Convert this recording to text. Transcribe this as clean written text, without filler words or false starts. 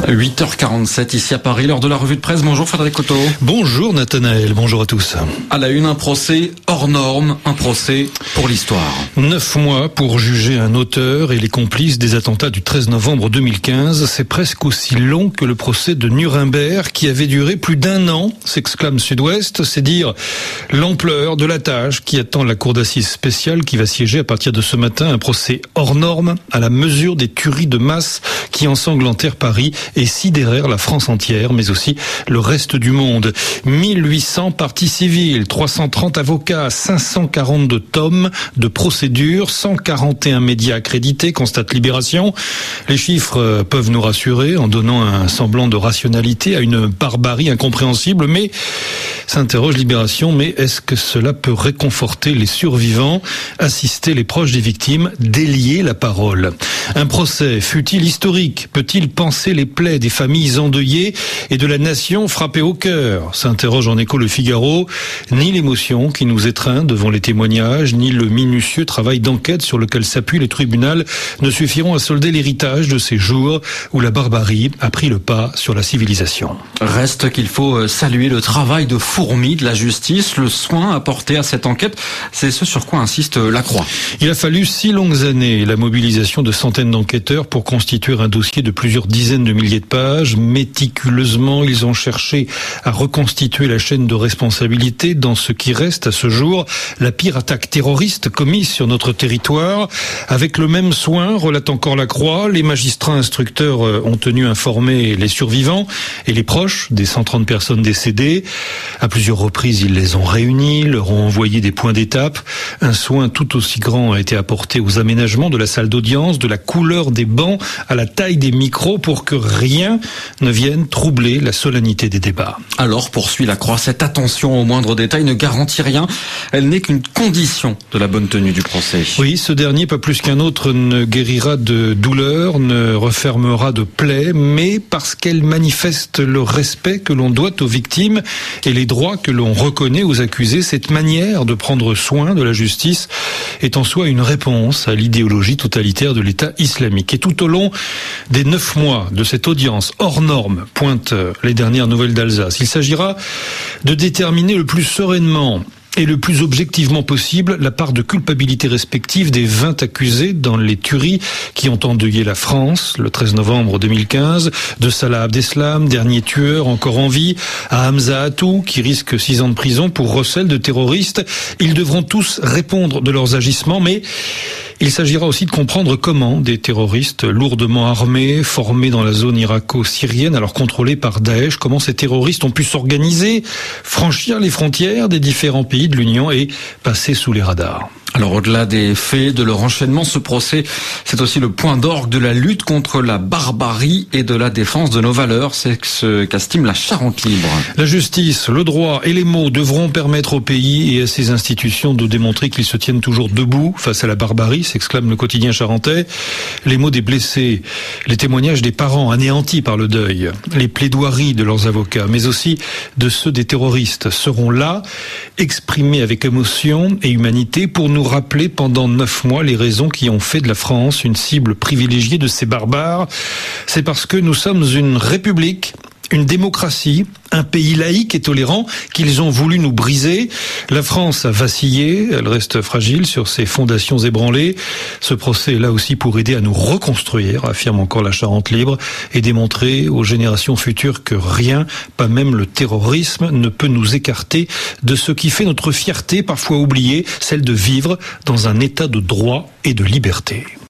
8h47 ici à Paris, l'heure de la revue de presse. Bonjour Frédéric Coteau. Bonjour Nathanaël, bonjour à tous. À la une, un procès hors norme, un procès pour l'histoire. 9 mois pour juger un auteur et les complices des attentats du 13 novembre 2015. C'est presque aussi long que le procès de Nuremberg qui avait duré plus d'1 an, s'exclame Sud-Ouest. C'est dire l'ampleur de la tâche qui attend la cour d'assises spéciale qui va siéger à partir de ce matin. Un procès hors norme à la mesure des tueries de masse qui ensanglantèrent Paris et sidérèrent la France entière, mais aussi le reste du monde. 1800 parties civiles, 330 avocats, 542 tomes de procédures, 141 médias accrédités, constate Libération. Les chiffres peuvent nous rassurer en donnant un semblant de rationalité à une barbarie incompréhensible, mais s'interroge Libération, mais est-ce que cela peut réconforter les survivants, assister les proches des victimes, délier la parole? Un procès fut-il historique? Peut-il panser les plaies des familles endeuillées et de la nation frappée au cœur? S'interroge en écho Le Figaro. Ni l'émotion qui nous étreint devant les témoignages, ni le minutieux travail d'enquête sur lequel s'appuient les tribunaux ne suffiront à solder l'héritage de ces jours où la barbarie a pris le pas sur la civilisation. Reste qu'il faut saluer le travail de fourmi de la justice, le soin apporté à cette enquête. C'est ce sur quoi insiste La Croix. Il a fallu 6 longues années et la mobilisation de centaines d'enquêteurs pour constituer un dossier de plusieurs dizaines de milliers de pages. Méticuleusement, ils ont cherché à reconstituer la chaîne de responsabilité dans ce qui reste à ce jour la pire attaque terroriste commise sur notre territoire. Avec le même soin, relate encore La Croix, les magistrats instructeurs ont tenu informer les survivants et les proches des 130 personnes décédées. À plusieurs reprises, ils les ont réunis, leur ont envoyé des points d'étape. Un soin tout aussi grand a été apporté aux aménagements de la salle d'audience, de la couleur des bancs à la taille des micros pour que rien ne vienne troubler la solennité des débats. Alors, poursuit La Croix, cette attention aux moindres détails ne garantit rien. Elle n'est qu'une condition de la bonne tenue du procès. Oui, ce dernier, pas plus qu'un autre, ne guérira de douleur, ne refermera de plaies, mais parce qu'elle manifeste le respect que l'on doit aux victimes et les droits que l'on reconnaît aux accusés. Cette manière de prendre soin de la justice est en soi une réponse à l'idéologie totalitaire de l'État islamique. Et tout au long des 9 mois de cette audience hors norme, pointent les dernières nouvelles d'Alsace, il s'agira de déterminer le plus sereinement et le plus objectivement possible la part de culpabilité respective des 20 accusés dans les tueries qui ont endeuillé la France le 13 novembre 2015, de Salah Abdeslam, dernier tueur encore en vie, à Hamza Atou qui risque 6 ans de prison pour recel de terroristes. Ils devront tous répondre de leurs agissements, mais il s'agira aussi de comprendre comment des terroristes lourdement armés, formés dans la zone irako-syrienne, alors contrôlée par Daesh, comment ces terroristes ont pu s'organiser, franchir les frontières des différents pays de l'Union et passer sous les radars. Alors au-delà des faits, de leur enchaînement, ce procès, c'est aussi le point d'orgue de la lutte contre la barbarie et de la défense de nos valeurs. C'est ce qu'estime la Charente libre. La justice, le droit et les mots devront permettre au pays et à ses institutions de démontrer qu'ils se tiennent toujours debout face à la barbarie, s'exclame le quotidien charentais. Les mots des blessés, les témoignages des parents anéantis par le deuil, les plaidoiries de leurs avocats, mais aussi de ceux des terroristes seront là, exprimés avec émotion et humanité pour nous rappeler pendant 9 mois les raisons qui ont fait de la France une cible privilégiée de ces barbares. C'est parce que nous sommes une république, une démocratie, un pays laïque et tolérant qu'ils ont voulu nous briser. La France a vacillé, elle reste fragile sur ses fondations ébranlées. Ce procès est là aussi pour aider à nous reconstruire, affirme encore la Charente libre, et démontrer aux générations futures que rien, pas même le terrorisme, ne peut nous écarter de ce qui fait notre fierté, parfois oubliée, celle de vivre dans un état de droit et de liberté.